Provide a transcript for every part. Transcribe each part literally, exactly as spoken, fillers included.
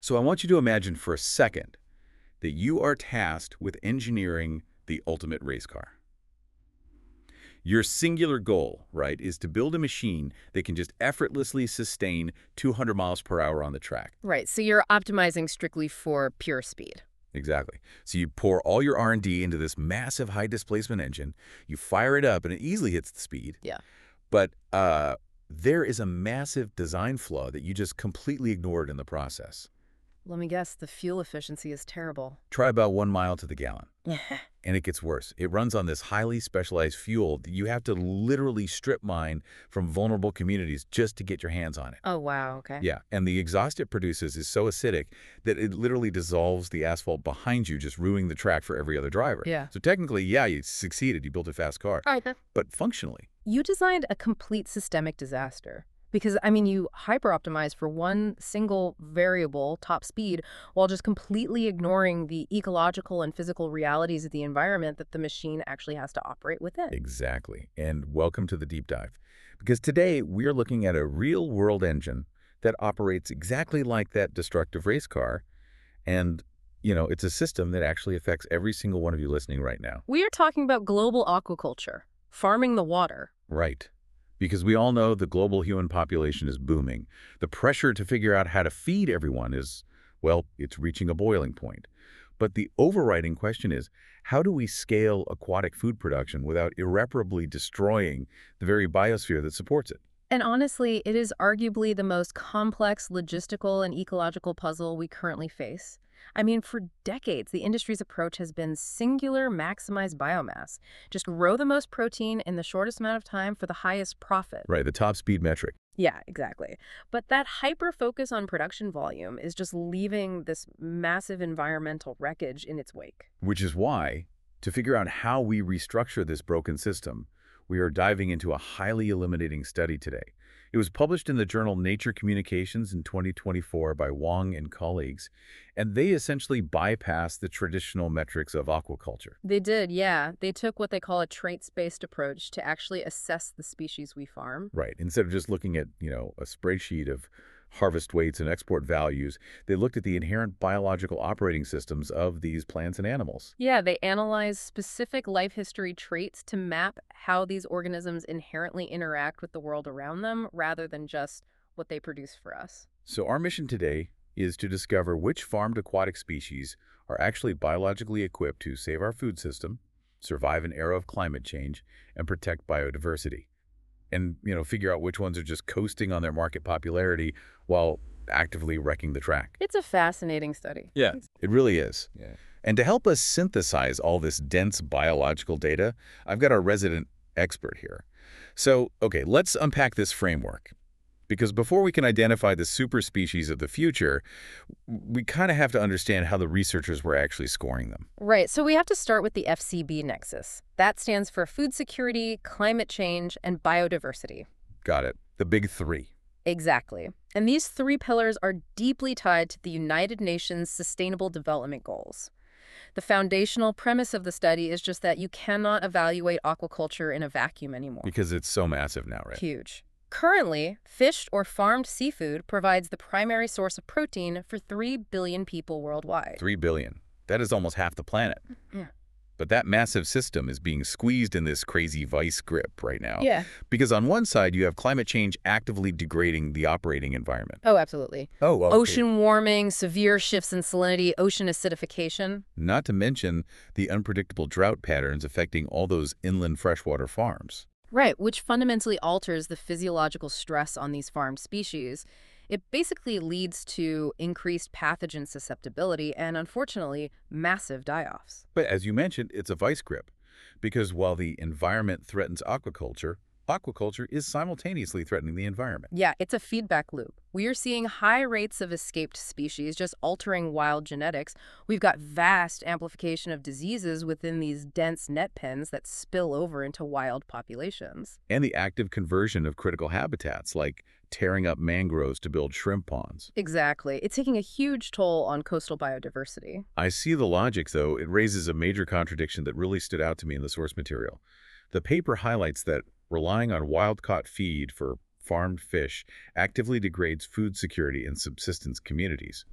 So I want you to imagine for a second that you are tasked with engineering the ultimate race car. Your singular goal, right, is to build a machine that can just effortlessly sustain two hundred miles per hour on the track. Right, so you're optimizing strictly for pure speed. Exactly. So you pour all your R and D into this massive high-displacement engine, you fire it up, and it easily hits the speed. Yeah. But uh, there is a massive design flaw that you just completely ignored in the process. Let me guess, the fuel efficiency is terrible. Try about one mile to the gallon. Yeah. And it gets worse. It runs on this highly specialized fuel that you have to literally strip mine from vulnerable communities just to get your hands on it. Oh, wow, okay. Yeah, and the exhaust it produces is so acidic that it literally dissolves the asphalt behind you, just ruining the track for every other driver. Yeah. So technically, yeah, you succeeded. You built a fast car. All right, then. But functionally, You designed a complete systemic disaster. Because, I mean, you hyper-optimized for one single variable, top speed, while just completely ignoring the ecological and physical realities of the environment that the machine actually has to operate within. exactly. And welcome to the deep dive. Because today, we're looking at a real-world engine that operates exactly like that destructive race car. And, you know, it's a system that actually affects every single one of you listening right now. We are talking about global aquaculture, farming the water. Right. Because we all know the global human population is booming. The pressure to figure out how to feed everyone is, well, it's reaching a boiling point. But the overriding question is, how do we scale aquatic food production without irreparably destroying the very biosphere that supports it? And honestly, it is arguably the most complex logistical and ecological puzzle we currently face. I mean, for decades, the industry's approach has been singular maximize biomass. Just grow the most protein in the shortest amount of time for the highest profit. Right, the top speed metric. Yeah, exactly. But that hyper-focus on production volume is just leaving this massive environmental wreckage in its wake. Which is why, to figure out how we restructure this broken system, we are diving into a highly illuminating study today. It was published in the journal Nature Communications in twenty twenty-four by Wang and colleagues, and they essentially bypassed the traditional metrics of aquaculture. They did, yeah. They took what they call a traits-based approach to actually assess the species we farm. Right. Instead of just looking at, you know, a spreadsheet of harvest weights and export values, they looked at the inherent biological operating systems of these plants and animals. Yeah, they analyze specific life history traits to map how these organisms inherently interact with the world around them rather than just what they produce for us. So our mission today is to discover which farmed aquatic species are actually biologically equipped to save our food system, survive an era of climate change, and protect biodiversity. And, you know, figure out which ones are just coasting on their market popularity while actively wrecking the track. It's a fascinating study. Yeah, it really is. Yeah. And to help us synthesize all this dense biological data, I've got our resident expert here. So, okay, let's unpack this framework. Because before we can identify the super species of the future, we kind of have to understand how the researchers were actually scoring them. Right, so we have to start with the F C B nexus. That stands for food security, climate change, and biodiversity. Got it. The big three. Exactly. And these three pillars are deeply tied to the United Nations Sustainable Development Goals. The foundational premise of the study is just that you cannot evaluate aquaculture in a vacuum anymore. Because it's so massive now, right? Huge. Currently, fished or farmed seafood provides the primary source of protein for three billion people worldwide. Three billion. That is almost half the planet. Yeah. But that massive system is being squeezed in this crazy vice grip right now. Yeah. Because on one side, you have climate change actively degrading the operating environment. Oh, absolutely. Oh, okay. Ocean warming, severe shifts in salinity, ocean acidification. Not to mention the unpredictable drought patterns affecting all those inland freshwater farms. Right, which fundamentally alters the physiological stress on these farmed species. It basically leads to increased pathogen susceptibility and, unfortunately, massive die-offs. But as you mentioned, it's a vice grip. Because while the environment threatens aquaculture, aquaculture is simultaneously threatening the environment. Yeah, it's a feedback loop. We are seeing high rates of escaped species just altering wild genetics. We've got vast amplification of diseases within these dense net pens that spill over into wild populations. And the active conversion of critical habitats, like tearing up mangroves to build shrimp ponds. Exactly. It's taking a huge toll on coastal biodiversity. I see the logic, though. It raises a major contradiction that really stood out to me in the source material. The paper highlights that relying on wild-caught feed for farmed fish actively degrades food security in subsistence communities.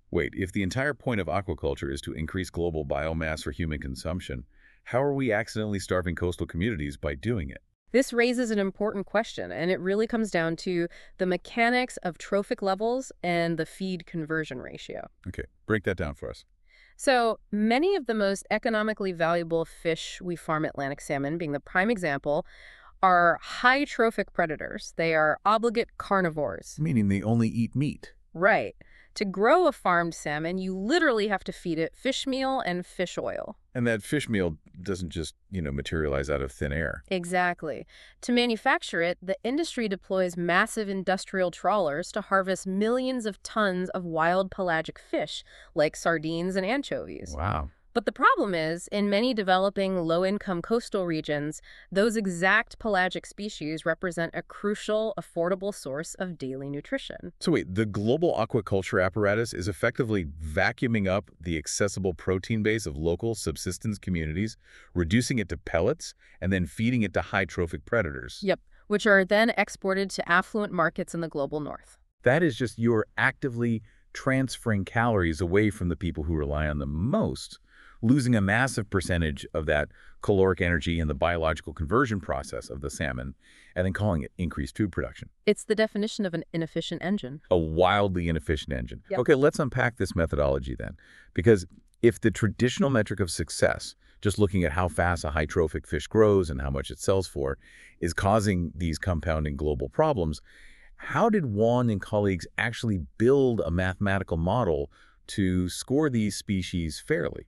Wait, if the entire point of aquaculture is to increase global biomass for human consumption, how are we accidentally starving coastal communities by doing it? This raises an important question, and it really comes down to the mechanics of trophic levels and the feed conversion ratio. Okay, break that down for us. So many of the most economically valuable fish we farm, Atlantic salmon being the prime example, are high trophic predators. They are obligate carnivores. Meaning they only eat meat. Right. To grow a farmed salmon, you literally have to feed it fish meal and fish oil. And that fish meal doesn't just, you know, materialize out of thin air. Exactly. To manufacture it, the industry deploys massive industrial trawlers to harvest millions of tons of wild pelagic fish, like sardines and anchovies. Wow. But the problem is, in many developing low-income coastal regions, those exact pelagic species represent a crucial, affordable source of daily nutrition. So wait, the global aquaculture apparatus is effectively vacuuming up the accessible protein base of local subsistence communities, reducing it to pellets, and then feeding it to high trophic predators. Yep, which are then exported to affluent markets in the global north. That is just you're actively transferring calories away from the people who rely on them most, losing a massive percentage of that caloric energy in the biological conversion process of the salmon, and then calling it increased food production. It's the definition of an inefficient engine. A wildly inefficient engine. Yep. Okay, let's unpack this methodology then. Because if the traditional metric of success, just looking at how fast a high trophic fish grows and how much it sells for, is causing these compounding global problems, how did Wan and colleagues actually build a mathematical model to score these species fairly?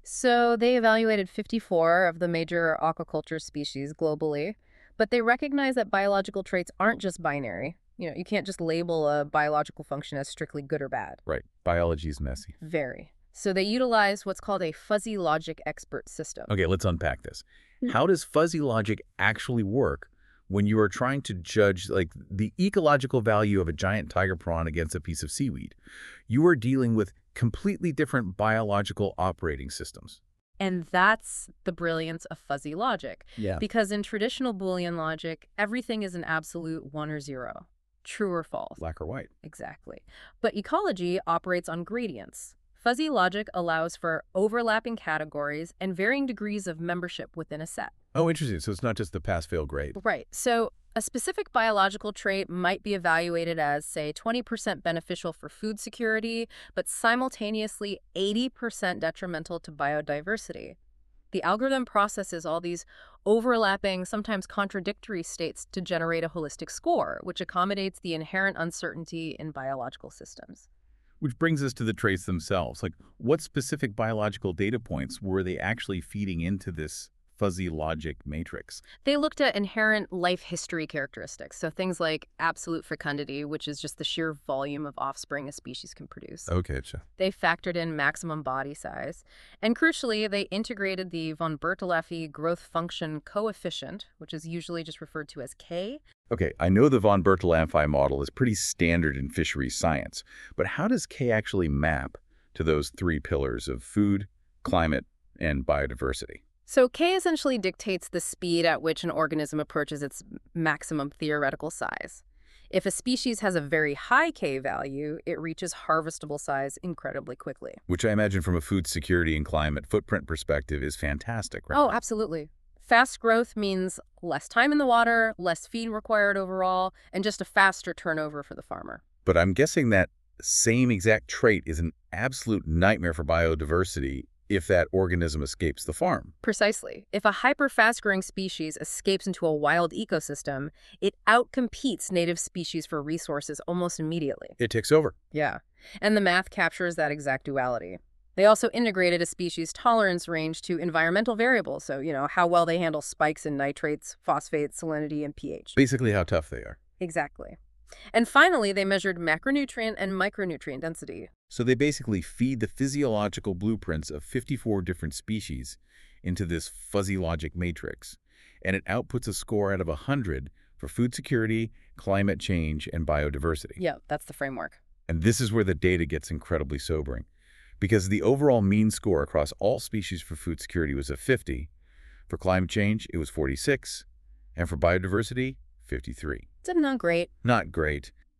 So they evaluated fifty-four of the major aquaculture species globally, but they recognize that biological traits aren't just binary. You know, you can't just label a biological function as strictly good or bad. Right. Biology is messy. Very. So they utilize what's called a fuzzy logic expert system. Okay, let's unpack this. How does fuzzy logic actually work when you are trying to judge like the ecological value of a giant tiger prawn against a piece of seaweed? You are dealing with completely different biological operating systems. And that's the brilliance of fuzzy logic. Yeah. Because in traditional Boolean logic, everything is an absolute one or zero, true or false. Black or white. Exactly. But ecology operates on gradients. Fuzzy logic allows for overlapping categories and varying degrees of membership within a set. Oh, interesting. So it's not just the pass-fail grade. Right. So a specific biological trait might be evaluated as, say, twenty percent beneficial for food security, but simultaneously eighty percent detrimental to biodiversity. The algorithm processes all these overlapping, sometimes contradictory states to generate a holistic score, which accommodates the inherent uncertainty in biological systems. Which brings us to the traits themselves. Like, what specific biological data points were they actually feeding into this fuzzy logic matrix? They looked at inherent life history characteristics, so things like absolute fecundity, which is just the sheer volume of offspring a species can produce. Okay, sure. They factored in maximum body size. And crucially, they integrated the von Bertalanffy growth function coefficient, which is usually just referred to as K. Okay, I know the von Bertalanffy model is pretty standard in fisheries science, but how does K actually map to those three pillars of food, climate, and biodiversity? So K essentially dictates the speed at which an organism approaches its maximum theoretical size. If a species has a very high K value, it reaches harvestable size incredibly quickly. Which I imagine from a food security and climate footprint perspective is fantastic, right? Oh, absolutely. Fast growth means less time in the water, less feed required overall, and just a faster turnover for the farmer. But I'm guessing that same exact trait is an absolute nightmare for biodiversity if that organism escapes the farm. Precisely. If a hyper-fast-growing species escapes into a wild ecosystem, it outcompetes native species for resources almost immediately. It takes over. Yeah. And the math captures that exact duality. They also integrated a species' tolerance range to environmental variables, so, you know, how well they handle spikes in nitrates, phosphates, salinity, and pH. Basically how tough they are. Exactly. And finally, they measured macronutrient and micronutrient density. So they basically feed the physiological blueprints of fifty-four different species into this fuzzy logic matrix, and it outputs a score out of one hundred for food security, climate change, and biodiversity. Yeah, that's the framework. And this is where the data gets incredibly sobering, because the overall mean score across all species for food security was a fifty, for climate change it was forty-six, and for biodiversity, fifty-three. It's not great. Not great.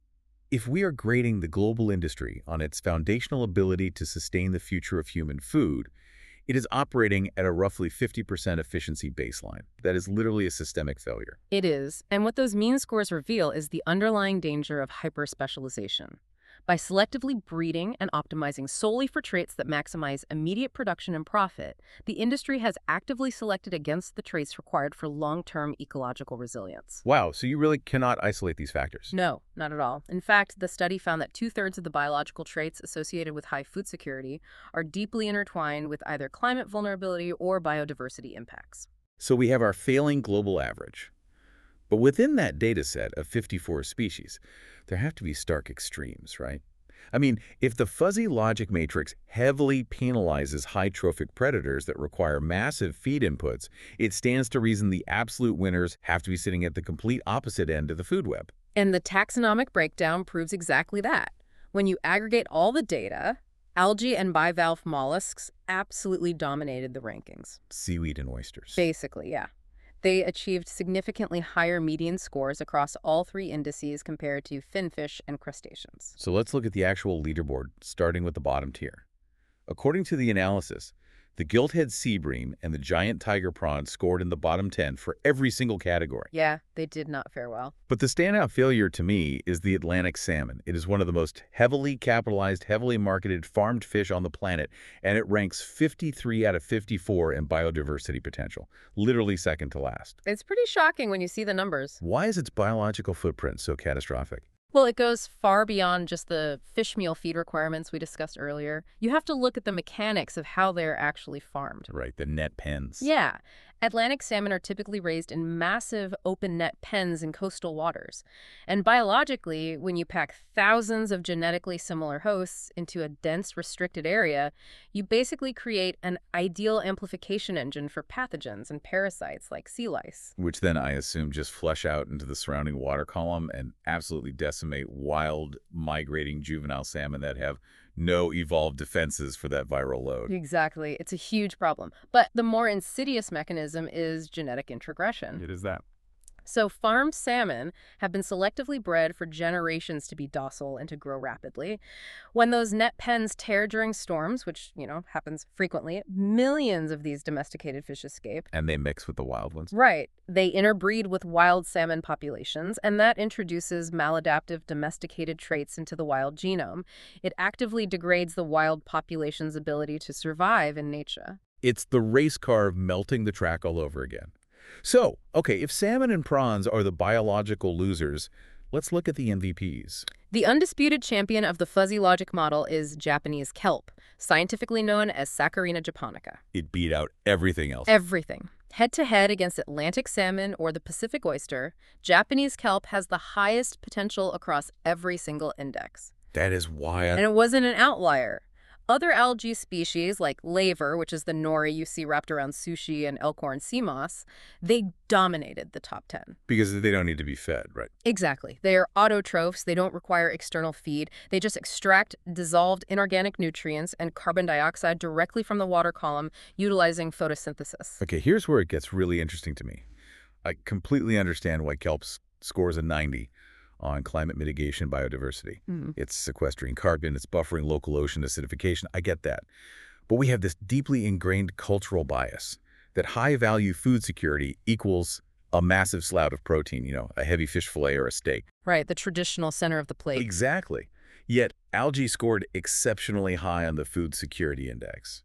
If we are grading the global industry on its foundational ability to sustain the future of human food, it is operating at a roughly fifty percent efficiency baseline. That is literally a systemic failure. It is, and what those mean scores reveal is the underlying danger of hyperspecialization. By selectively breeding and optimizing solely for traits that maximize immediate production and profit, the industry has actively selected against the traits required for long-term ecological resilience. Wow, so you really cannot isolate these factors. No, not at all. In fact, the study found that two-thirds of the biological traits associated with high food security are deeply intertwined with either climate vulnerability or biodiversity impacts. So we have our failing global average. But within that data set of fifty-four species, there have to be stark extremes, right? I mean, if the fuzzy logic matrix heavily penalizes high trophic predators that require massive feed inputs, it stands to reason the absolute winners have to be sitting at the complete opposite end of the food web. And the taxonomic breakdown proves exactly that. When you aggregate all the data, algae and bivalve mollusks absolutely dominated the rankings. Seaweed and oysters. Basically, yeah. They achieved significantly higher median scores across all three indices compared to finfish and crustaceans. So let's look at the actual leaderboard, starting with the bottom tier. According to the analysis, the gilthead sea bream and the giant tiger prawn scored in the bottom ten for every single category. Yeah, they did not fare well. But the standout failure to me is the Atlantic salmon. It is one of the most heavily capitalized, heavily marketed farmed fish on the planet, and it ranks fifty-three out of fifty-four in biodiversity potential, literally second to last. It's pretty shocking when you see the numbers. Why is its biological footprint so catastrophic? Well, it goes far beyond just the fish meal feed requirements we discussed earlier. You have to look at the mechanics of how they're actually farmed. Right, the net pens. Yeah. Atlantic salmon are typically raised in massive open net pens in coastal waters. And biologically, when you pack thousands of genetically similar hosts into a dense, restricted area, you basically create an ideal amplification engine for pathogens and parasites like sea lice. Which then, I assume, just flush out into the surrounding water column and absolutely decimate wild, migrating juvenile salmon that have no evolved defenses for that viral load. Exactly. It's a huge problem. But the more insidious mechanism is genetic introgression. It is that. So farmed salmon have been selectively bred for generations to be docile and to grow rapidly. When those net pens tear during storms, which, you know, happens frequently, millions of these domesticated fish escape. And they mix with the wild ones? Right. They interbreed with wild salmon populations, and that introduces maladaptive domesticated traits into the wild genome. It actively degrades the wild population's ability to survive in nature. It's the race car of melting the track all over again. So, okay, if salmon and prawns are the biological losers, let's look at the M V Ps. The undisputed champion of the fuzzy logic model is Japanese kelp, scientifically known as Saccharina japonica. It beat out everything else. Everything. Head-to-head against Atlantic salmon or the Pacific oyster, Japanese kelp has the highest potential across every single index. That is why I... And it wasn't an outlier. Other algae species, like laver, which is the nori you see wrapped around sushi and elkhorn sea moss, they dominated the top ten. Because they don't need to be fed, right? Exactly. They are autotrophs. They don't require external feed. They just extract dissolved inorganic nutrients and carbon dioxide directly from the water column, utilizing photosynthesis. Okay, here's where it gets really interesting to me. I completely understand why kelp scores a ninety on climate mitigation biodiversity. Mm. It's sequestering carbon, it's buffering local ocean acidification. I get that. But we have this deeply ingrained cultural bias that high-value food security equals a massive slout of protein, you know, a heavy fish fillet or a steak. Right, the traditional center of the plate. Exactly. Yet algae scored exceptionally high on the food security index.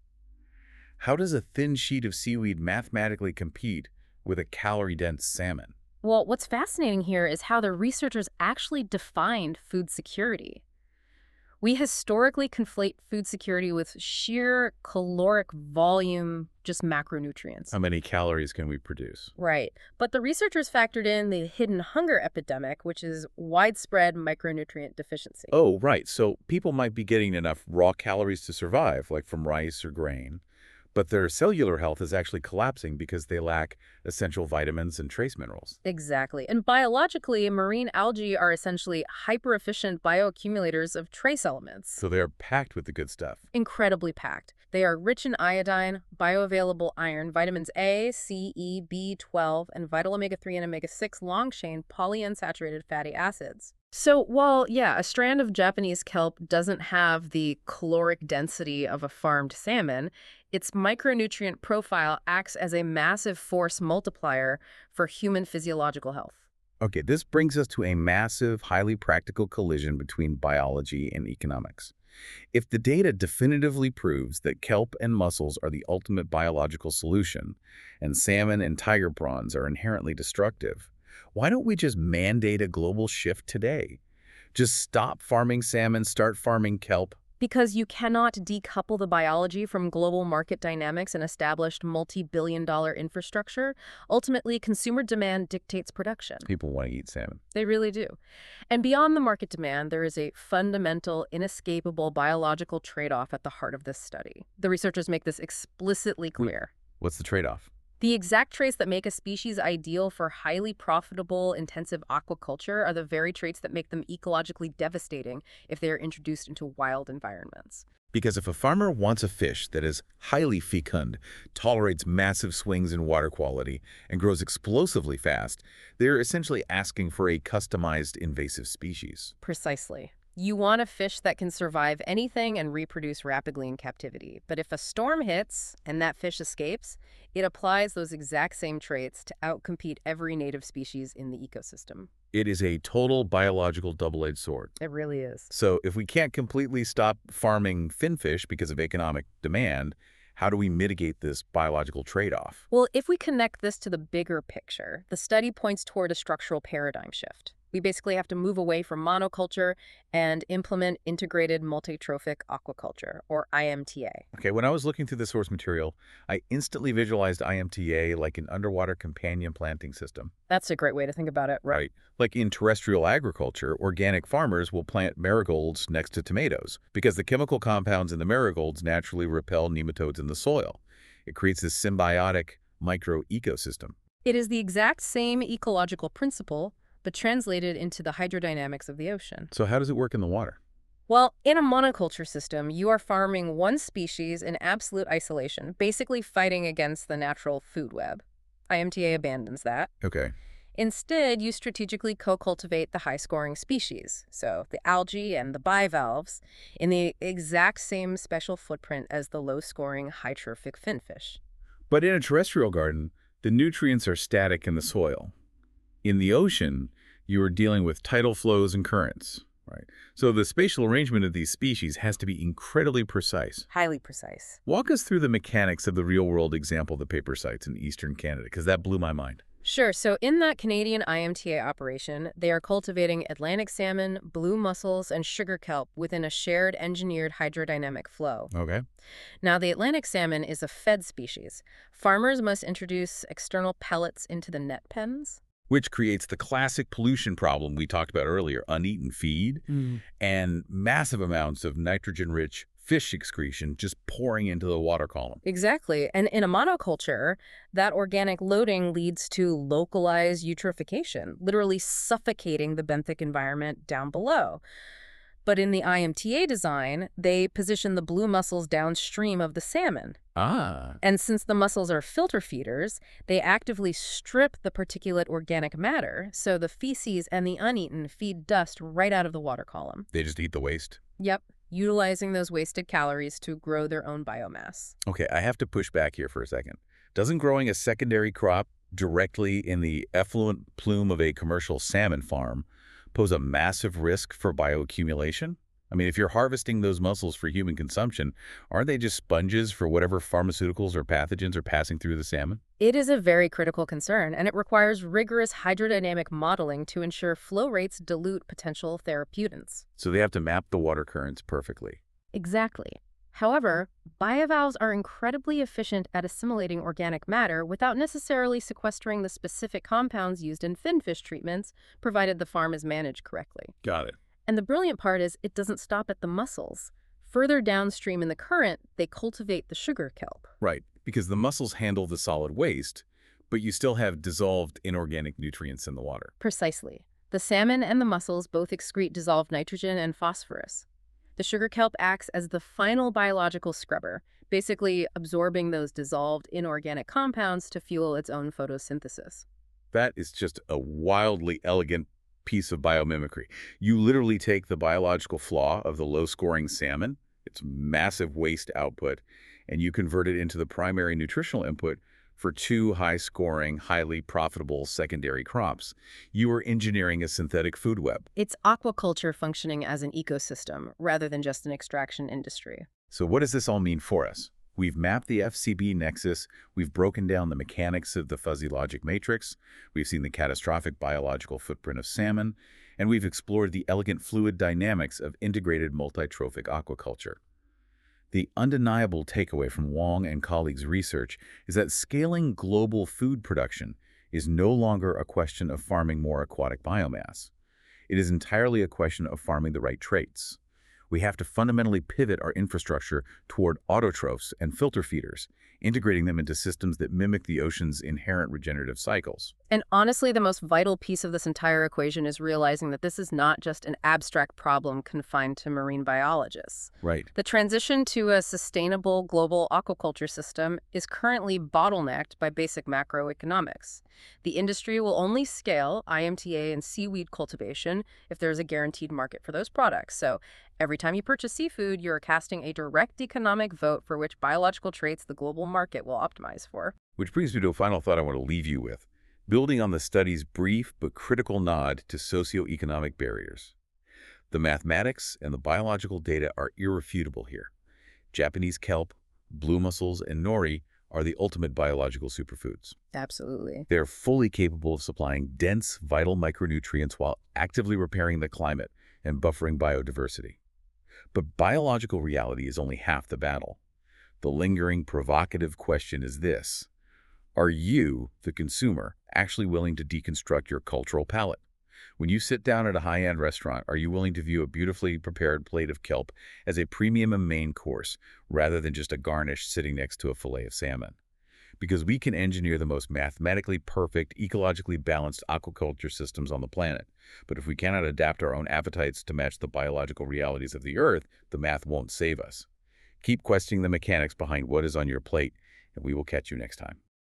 How does a thin sheet of seaweed mathematically compete with a calorie-dense salmon? Well, what's fascinating here is how the researchers actually defined food security. We historically conflate food security with sheer caloric volume, just macronutrients. How many calories can we produce? Right. But the researchers factored in the hidden hunger epidemic, which is widespread micronutrient deficiency. Oh, right. So people might be getting enough raw calories to survive, like from rice or grain, but their cellular health is actually collapsing because they lack essential vitamins and trace minerals. Exactly. And biologically, marine algae are essentially hyper-efficient bioaccumulators of trace elements. So they're packed with the good stuff. Incredibly packed. They are rich in iodine, bioavailable iron, vitamins A, C, E, B twelve, and vital omega three and omega six long-chain polyunsaturated fatty acids. So while, yeah, a strand of Japanese kelp doesn't have the caloric density of a farmed salmon, its micronutrient profile acts as a massive force multiplier for human physiological health. Okay, this brings us to a massive, highly practical collision between biology and economics. If the data definitively proves that kelp and mussels are the ultimate biological solution, and salmon and tiger prawns are inherently destructive, why don't we just mandate a global shift today? Just stop farming salmon, start farming kelp? Because you cannot decouple the biology from global market dynamics and established multi-billion dollar infrastructure. Ultimately, consumer demand dictates production. People want to eat salmon. They really do. And beyond the market demand, there is a fundamental, inescapable biological trade-off at the heart of this study. The researchers make this explicitly clear. What's the trade-off? The exact traits that make a species ideal for highly profitable, intensive aquaculture are the very traits that make them ecologically devastating if they are introduced into wild environments. Because if a farmer wants a fish that is highly fecund, tolerates massive swings in water quality, and grows explosively fast, they're essentially asking for a customized invasive species. Precisely. You want a fish that can survive anything and reproduce rapidly in captivity. But if a storm hits and that fish escapes, it applies those exact same traits to outcompete every native species in the ecosystem. It is a total biological double-edged sword. It really is. So if we can't completely stop farming finfish because of economic demand, how do we mitigate this biological trade-off? Well, if we connect this to the bigger picture, the study points toward a structural paradigm shift. We basically have to move away from monoculture and implement integrated multitrophic aquaculture, or I M T A. Okay, when I was looking through the source material, I instantly visualized I M T A like an underwater companion planting system. That's a great way to think about it. Right. Like in terrestrial agriculture, organic farmers will plant marigolds next to tomatoes because the chemical compounds in the marigolds naturally repel nematodes in the soil. It creates this symbiotic micro-ecosystem. It is the exact same ecological principle, but translated into the hydrodynamics of the ocean. So how does it work in the water? Well, in a monoculture system, you are farming one species in absolute isolation, basically fighting against the natural food web. I M T A abandons that. Okay. Instead, you strategically co-cultivate the high-scoring species, so the algae and the bivalves, in the exact same special footprint as the low-scoring high-trophic finfish. But in a terrestrial garden, the nutrients are static in the soil. In the ocean, you are dealing with tidal flows and currents, right? So the spatial arrangement of these species has to be incredibly precise. Highly precise. Walk us through the mechanics of the real-world example the paper cites in eastern Canada, because that blew my mind. Sure. So in that Canadian I M T A operation, they are cultivating Atlantic salmon, blue mussels, and sugar kelp within a shared engineered hydrodynamic flow. Okay. Now, the Atlantic salmon is a fed species. Farmers must introduce external pellets into the net pens. Which creates the classic pollution problem we talked about earlier, uneaten feed Mm. and massive amounts of nitrogen-rich fish excretion just pouring into the water column. Exactly. And in a monoculture, that organic loading leads to localized eutrophication, literally suffocating the benthic environment down below. But in the I M T A design, they position the blue mussels downstream of the salmon. Ah. And since the mussels are filter feeders, they actively strip the particulate organic matter, so the feces and the uneaten feed dust right out of the water column. They just eat the waste? Yep, utilizing those wasted calories to grow their own biomass. Okay, I have to push back here for a second. Doesn't growing a secondary crop directly in the effluent plume of a commercial salmon farm pose a massive risk for bioaccumulation? I mean, if you're harvesting those mussels for human consumption, aren't they just sponges for whatever pharmaceuticals or pathogens are passing through the salmon? It is a very critical concern, and it requires rigorous hydrodynamic modeling to ensure flow rates dilute potential therapeutants. So they have to map the water currents perfectly. Exactly. However, bivalves are incredibly efficient at assimilating organic matter without necessarily sequestering the specific compounds used in finfish treatments, provided the farm is managed correctly. Got it. And the brilliant part is it doesn't stop at the mussels. Further downstream in the current, they cultivate the sugar kelp. Right, because the mussels handle the solid waste, but you still have dissolved inorganic nutrients in the water. Precisely. The salmon and the mussels both excrete dissolved nitrogen and phosphorus. The sugar kelp acts as the final biological scrubber, basically absorbing those dissolved inorganic compounds to fuel its own photosynthesis. That is just a wildly elegant piece of biomimicry. You literally take the biological flaw of the low-scoring salmon, its massive waste output, and you convert it into the primary nutritional input for two high-scoring, highly profitable secondary crops. You are engineering a synthetic food web. It's aquaculture functioning as an ecosystem rather than just an extraction industry. So what does this all mean for us? We've mapped the F C B nexus, we've broken down the mechanics of the fuzzy logic matrix, we've seen the catastrophic biological footprint of salmon, and we've explored the elegant fluid dynamics of integrated multi-trophic aquaculture. The undeniable takeaway from Wang and colleagues' research is that scaling global food production is no longer a question of farming more aquatic biomass. It is entirely a question of farming the right traits. We have to fundamentally pivot our infrastructure toward autotrophs and filter feeders, integrating them into systems that mimic the ocean's inherent regenerative cycles. And honestly, the most vital piece of this entire equation is realizing that this is not just an abstract problem confined to marine biologists. Right. The transition to a sustainable global aquaculture system is currently bottlenecked by basic macroeconomics. The industry will only scale I M T A and seaweed cultivation if there's a guaranteed market for those products. So every time you purchase seafood, you're casting a direct economic vote for which biological traits the global market will optimize for. Which brings me to a final thought I want to leave you with, building on the study's brief but critical nod to socioeconomic barriers. The mathematics and the biological data are irrefutable here. Japanese kelp, blue mussels, and nori are the ultimate biological superfoods. Absolutely. They're fully capable of supplying dense, vital micronutrients while actively repairing the climate and buffering biodiversity. But biological reality is only half the battle. The lingering, provocative question is this: are you, the consumer, actually willing to deconstruct your cultural palate? When you sit down at a high-end restaurant, are you willing to view a beautifully prepared plate of kelp as a premium main course rather than just a garnish sitting next to a fillet of salmon? Because we can engineer the most mathematically perfect, ecologically balanced aquaculture systems on the planet. But if we cannot adapt our own appetites to match the biological realities of the Earth, the math won't save us. Keep questioning the mechanics behind what is on your plate, and we will catch you next time.